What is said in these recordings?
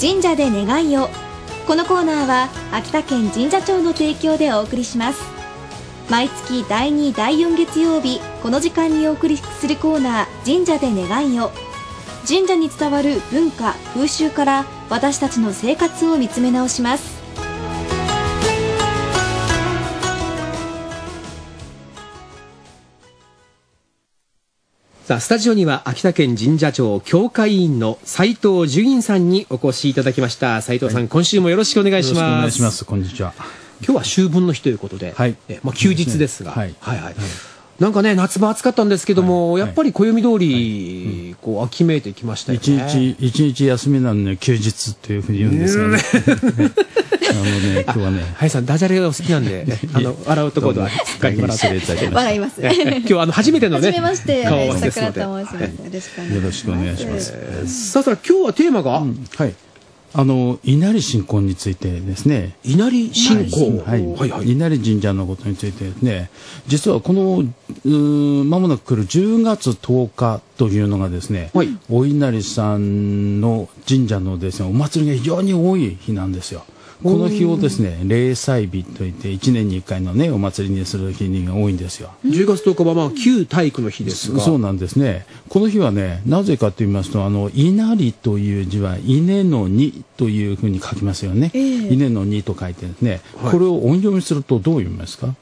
神社で願いを。このコーナーは秋田県神社庁の提供でお送りします。毎月第2第4月曜日この時間にお送りするコーナー、神社で願いを。神社に伝わる文化風習から私たちの生活を見つめ直します。 さあ、スタジオには秋田県神社庁協会委員の斉藤純院さんにお越しいただきました。斉藤さん、はい、今週もよろしくお願いします。よろしくお願いします。 こんにちは。 今日は秋分の日ということで、はい、休日ですが、はいはいはい、なんかね、夏場暑かったんですけども、はい、やっぱり暦通り、こう秋めいてきましたよね。 一日休みなのに休日っていうふうに言うんですよね。今日はね、 林さんダジャレがお好きなんで、洗うところは使いもらって笑います。 今日初めてのね、 初めまして、 顔合わせですので、 よろしくお願いします。 さあ今日はテーマが、 はい。稲荷信仰についてですね。 稲荷信仰、 はい。稲荷神社のことについてですね、実はこの間もなく来る10月10日というのがですね、はい、お稲荷さんの神社のですね、お祭りが非常に多い日なんですよ。この日をですね、例祭日といって1年に1回のね、お祭りにする日が多いんですよ。 10月10日は旧体育の日ですが。 そうなんですね。この日はね、なぜかと言いますと、稲荷という字は稲の荷というふうに書きますよね。稲の荷と書いてですね、はい、これを音読みするとどう読みますか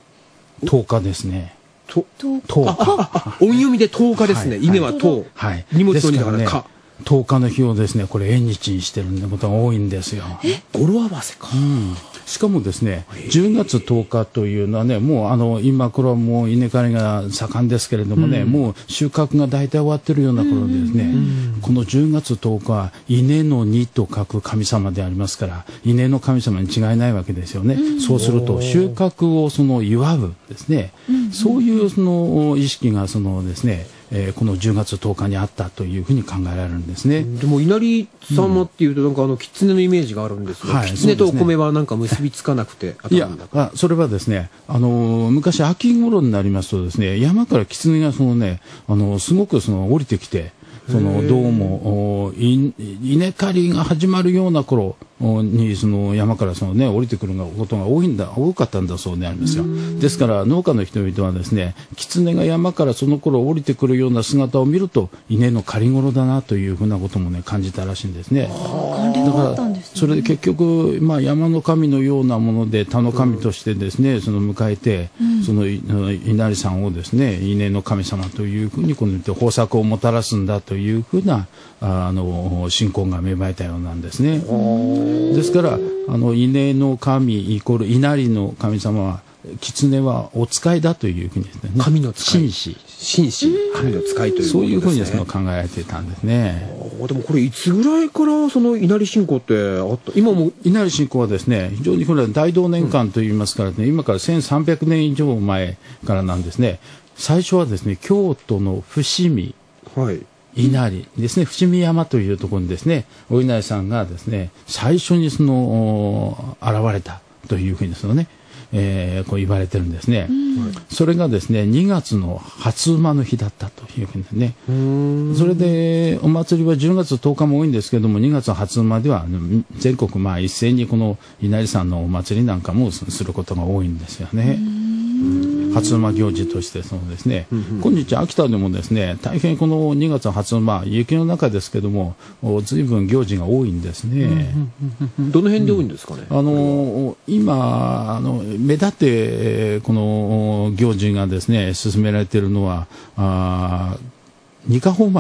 ？10日ですね。 音読みで10日ですね。稲は10。 はい。 荷物の荷だからか。 10日の日をですね、これ縁日にしてることが多いんですよ。 語呂合わせか。 しかもですね、10月10日というのはね、もう今これはもう稲刈りが盛んですけれどもね、もう収穫が大体終わってるような頃ですね、この10月10日は稲の荷と書く神様でありますから、稲の神様に違いないわけですよね。そうすると収穫を祝うですね、そういう意識がですね、この10月10日にあったというふうに考えられるんですね。 でも稲荷様っていうとなんか狐のイメージがあるんですが、狐とお米はなんか結びつかなくて、 いや、それはですね、昔秋頃になりますとですね、山から狐がすごく降りてきて、どうも稲刈りが始まるような頃に山から降りてくることが多かったんだそうでありますよ。ですから農家の人々はですね、狐が山からその頃降りてくるような姿を見ると稲の刈り頃だなというふうなこともね感じたらしいんですね。だからそれで結局山の神のようなもので田の神としてですね迎えて稲荷さんをですね稲の神様というふうにこの豊作をもたらすんだというふうな信仰が芽生えたようなんですね。ですから稲の神イコール稲荷の神様は狐はお使いだというふうにですね、 神の使い、 神神の使いということですね。 そういうふうに考えられていたんですね。 でもこれいつぐらいから稲荷信仰ってあった？今も稲荷信仰はですね非常に大同年間といいますからね、今から1300年以上前からなんですね。最初はですね京都の伏見、稲荷ですね、伏見山というところにですねお稲荷さんがですね最初に現れたというふうにこう言われてるんですね。それがですね2月の初馬の日だったというふうにね。それでお祭りは10月10日も多いんですけども、2月の初馬では全国一斉にこの稲荷さんのお祭りなんかもすることが多いんですよね。初馬行事としてですね、今日秋田でもですね大変この2月の初馬雪の中ですけども随分行事が多いんですね。 どの辺で多いんですかね。 今目立ってこの行事がですね進められているのは二ヶ穂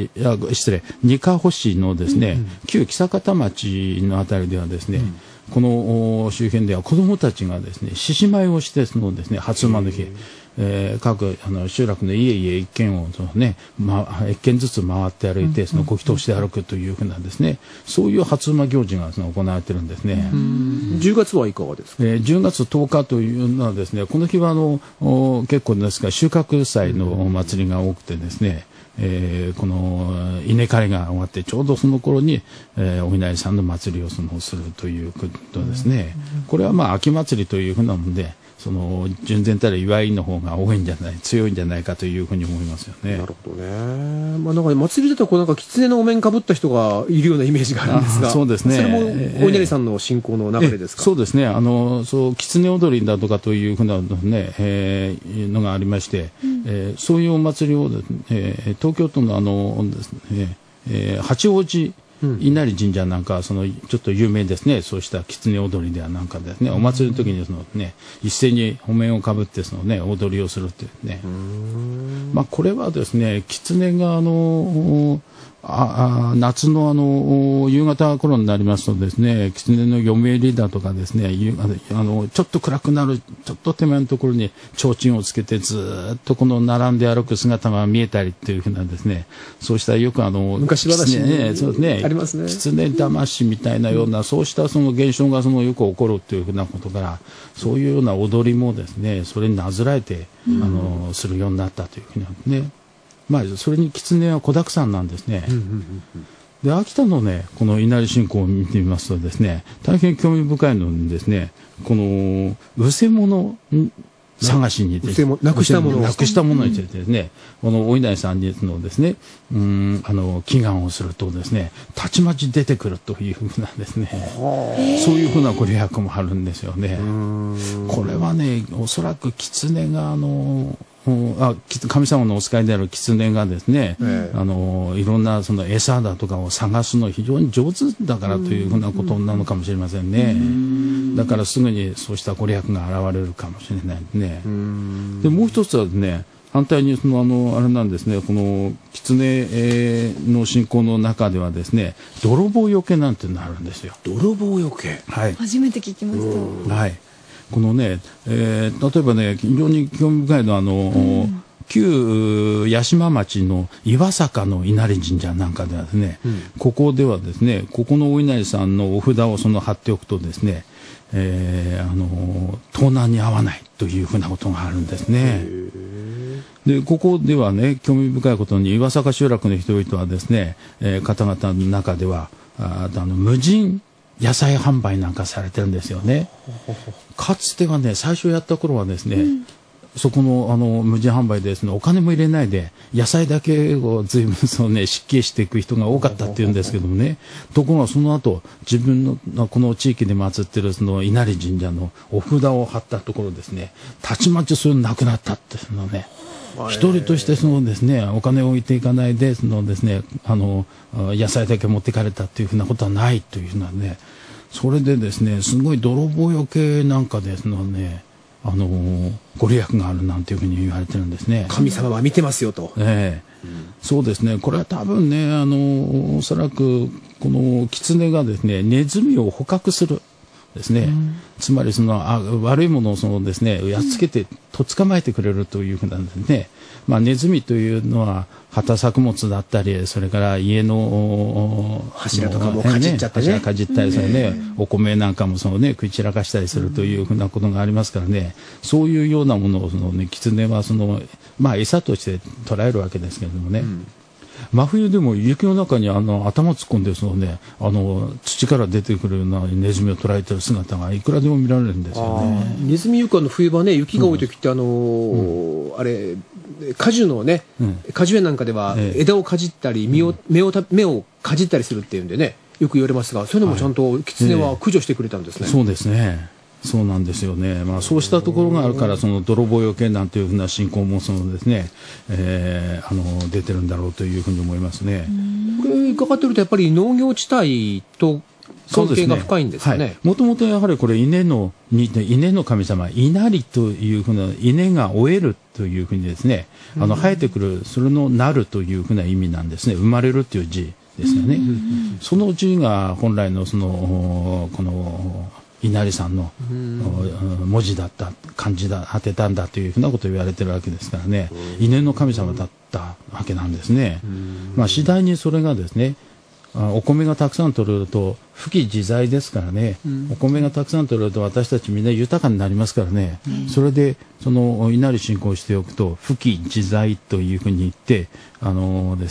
市のですね、旧木坂田町のあたりではですね、この周辺では子どもたちがですね獅子舞をしてですね初馬の日、各集落の家々一軒を一軒ずつ回って歩いてご祈祷して歩くというふうなですね、そういう初馬行事が行われているんですね。 10月はいかがですか。 10月10日というのはですね、この日は結構ですが収穫祭のお祭りが多くてですね、この稲刈りが終わってちょうどその頃に、お稲荷さんの祭りをするということですね。これは秋祭りというふうなもんで純然たる祝いの方が強いんじゃないかというふうに思いますよね。 なるほどね。 まあ、なんか祭りだとこうなんか狐のお面かぶった人がいるようなイメージがあるんですが、 そうですね、 それもお稲荷さんの信仰の流れですか。 そうですね、そう狐踊りだとかというふうなね、のがありまして、そういうお祭りを、東京都のですね、八王子稲荷神社なんかはちょっと有名ですね、そうした狐踊りではなんかですね、お祭りの時に一斉にお面をかぶって踊りをするっていうね、まあ、これはですね、狐が夏の夕方頃になりますとですね、狐の嫁入りだとかですね、ちょっと暗くなるちょっと手前のところに提灯をつけてずっとこの並んで歩く姿が見えたりっていうふうなですね、そうしたよく昔話にそうですね、 ありますね。 狐騙しみたいなような、そうした現象がよく起こるっていうふうなことから、そういうような踊りもですね、それになぞらえてするようになったというふうにね。まあ、それに狐は子だくさんなんですね。で、秋田のね、この稲荷信仰を見てみますとですね、大変興味深いのにですね、このうせもの探しにですね、 なくしたものについてですね、このお稲荷さんのですね、祈願をするとですね、たちまち出てくるというふうなですね、そういうふうなご利益もあるんですよね。これはね、おそらく狐が神様のお使いである狐がですね、いろんな餌だとかを探すの非常に上手だからというふうなことなのかもしれませんね。だからすぐにそうしたご利益が現れるかもしれないね。でもう一つはね、反対にあれなんですね、この狐の信仰の中ではですね、泥棒よけなんてのあるんですよ。 泥棒よけ、 はい、 初めて聞きました。 はい、このね、例えばね、非常に興味深いのは旧八島町の岩坂の稲荷神社なんかではですね、ここではですね、ここのお稲荷さんのお札を貼っておくとですね、盗難に遭わないというふうなことがあるんですね。で、ここではね、興味深いことに岩坂集落の人々はですね、方々の中では無人野菜販売なんかされてるんですよね。かつてはね、最初やった頃はですね、そこの無人販売でですね、お金も入れないで野菜だけを随分失敬していく人が多かったっていうんですけどもね、ところがその後自分のこの地域で祀ってる稲荷神社のお札を貼ったところですね、たちまちそれなくなったってね、一人としてですね、お金を置いていかないでですね、野菜だけ持っていかれたっていうふうなことはないというふうなね、それでですね、すごい泥棒よけなんかですね、ご利益があるなんていうふうに言われてるんですね。 神様は見てますよと。 そうですね。これは多分ね、おそらくこの狐がですね、ネズミを捕獲するですね。つまり悪いものをですね、やっつけてとっ捕まえてくれるというふうなんですね。まあ、ネズミというのは畑作物だったり、それから家の柱とかもかじっちゃってね、 柱かじったりするね、お米なんかも食い散らかしたりするというふうなことがありますからね、そういうようなものを狐はまあ餌として捉えるわけですけれどもね。真冬でも雪の中に頭突っ込んで土から出てくるようなネズミを捉えてる姿がいくらでも見られるんですよね。 ネズミよく冬場ね、雪が多い時ってあれ果樹のね、果樹園なんかでは枝をかじったり芽をかじったりするっていうんでね、よく言われますが、そういうのもちゃんと狐は駆除してくれたんですね。 そうですね。そうなんですよね。まあ、そうしたところがあるから、泥棒よけなんていうふうな信仰もですね、出てるんだろうというふうに思いますね。 これ伺ってるとやっぱり農業地帯と関係が深いんですかね。 もともとやはりこれ稲の神様、稲荷というふうな、稲が終えるというふうにですね、生えてくる、それのなるというふうな意味なんですね。生まれるという字ですよね。その字が本来のこの稲荷さんの文字だった、漢字だ、当てたんだというふうなことを言われてるわけですからね、稲の神様だったわけなんですね。まあ、次第にそれがですね、お米がたくさん取れると富貴自在ですからね、お米がたくさん取れると私たちみんな豊かになりますからね、それで稲荷信仰しておくと富貴自在というふうに言ってですね、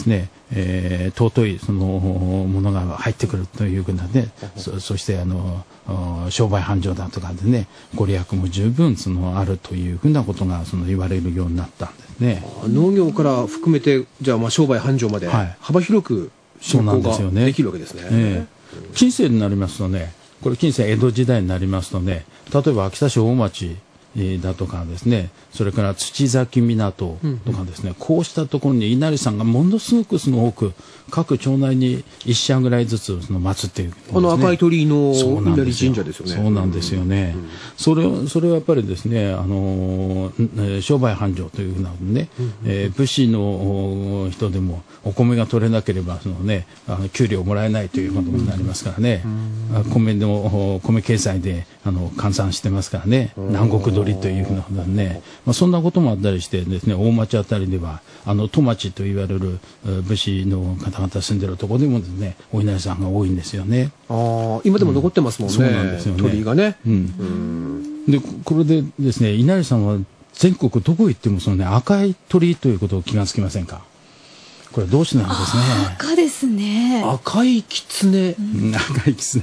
尊いそのものが入ってくるというふうなね、そして商売繁盛だとかでね、ご利益も十分あるというふうなことが言われるようになったんですね。 農業から含めて、じゃあ商売繁盛まで幅広く信仰ができるわけですね。 近世になりますとね、これ近世江戸時代になりますとね、例えば秋田市大町だとかですね、それから土崎港とかですね、こうしたところに稲荷さんがものすごく多く各町内に一社ぐらいずつ祀っているんですね。 赤い鳥居の稲荷神社ですよね。 そうなんですよね。それはやっぱりですね、商売繁盛というふうなね、武士の人でもお米が取れなければ給料もらえないということになりますからね、米経済で換算してますからね、南国鳥というふうなことでね、そんなこともあったりしてですね、大町あたりでは戸町と言われる武士の方々住んでるところでもですね、お稲荷さんが多いんですよね。 今でも残ってますもんね。 そうなんですよね。 鳥居がね。 でこれでですね、稲荷さんは全国どこ行っても赤い鳥居ということを気がつきませんか。これどうしてなんですね。 赤ですね。 赤い狐。 赤い狐。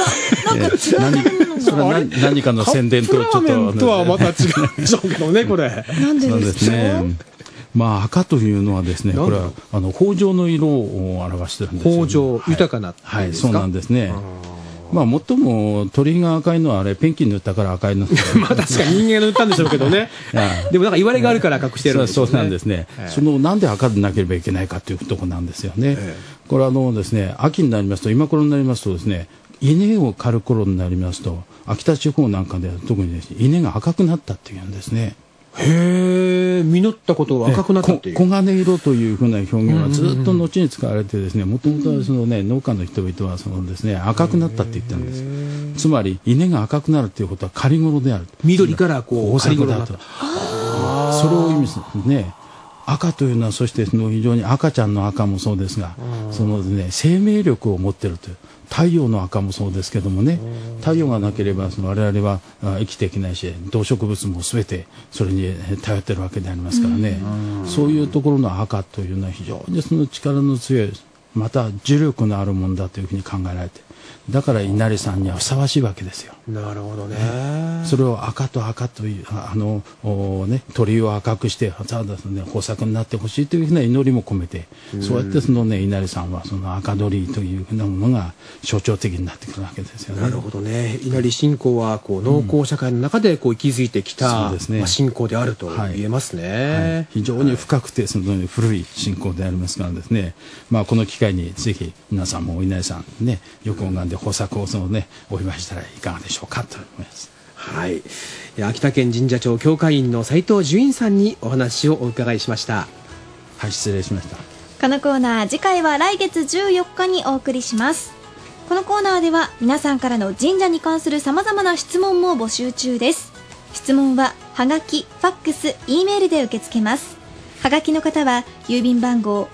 それは何かの宣伝とちょっと。 カップラーメンとはまた違うんでしょうけどね、これ。 なんでですか。 赤というのはですね、これは豊穣の色を表してるんですよ。 豊穣、豊かな。 はい、そうなんですね。最も鳥が赤いのはあれペンキ塗ったから赤いの確かに人間が塗ったんでしょうけどね。でも言われがあるから赤くしてるんですよね。 そうなんですね。なんで赤でなければいけないかというところなんですよね。これはですね、秋になりますと、今頃になりますとですね、稲を刈る頃になりますと、秋田地方なんかでは特にですね、稲が赤くなったっていうんですね。 へえ、実ったことが赤くなったっていう。 黄金色というふうな表現はずっと後に使われてですね、もともとは農家の人々はですね、赤くなったって言ってるんです。つまり稲が赤くなるということは刈り頃である。 緑から刈り頃だと。 それを意味するんですね。赤というのは、そして非常に赤ちゃんの赤もそうですが、生命力を持っているという。太陽の赤もそうですけどもね、太陽がなければ我々は生きていけないし、動植物も全てそれに頼っているわけでありますからね、そういうところの赤というのは非常に力の強い、また重力のあるものだというふうに考えられて、だから稲荷さんにはふさわしいわけですよ。 なるほどね。 それを赤と赤という鳥居を赤くして豊作になってほしいというふうな祈りも込めて、そうやって稲荷さんは赤鳥居というふうなものが象徴的になってくるわけですよね。 なるほどね。稲荷信仰は農耕社会の中で息づいてきた信仰であると言えますね。 非常に深くて古い信仰でありますからですね、この機会にぜひ皆さんもお稲荷さんね、よく拝んで豊作をお祝いしたらいかがでしょうかと思います。 はい、秋田県神社庁教会員の斉藤寿院さんにお話をお伺いしました。 はい、失礼しました。 このコーナー、次回は来月14日にお送りします。このコーナーでは皆さんからの神社に関する様々な質問も募集中です。質問ははがき、ファックス、Eメールで受け付けます。はがきの方は郵便番号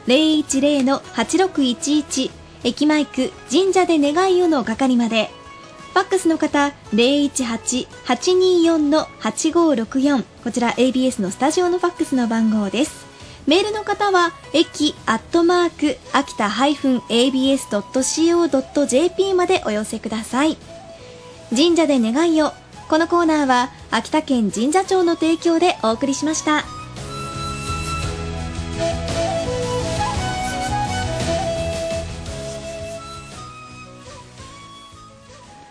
010-8611 駅前区神社で願いをの係まで。ファックスの方 018-824-8564、こちら ABS のスタジオのファックスの番号です。メールの方は駅@秋田-abs.co.jp までお寄せください。神社で願いを。このコーナーは秋田県神社庁の提供でお送りしました。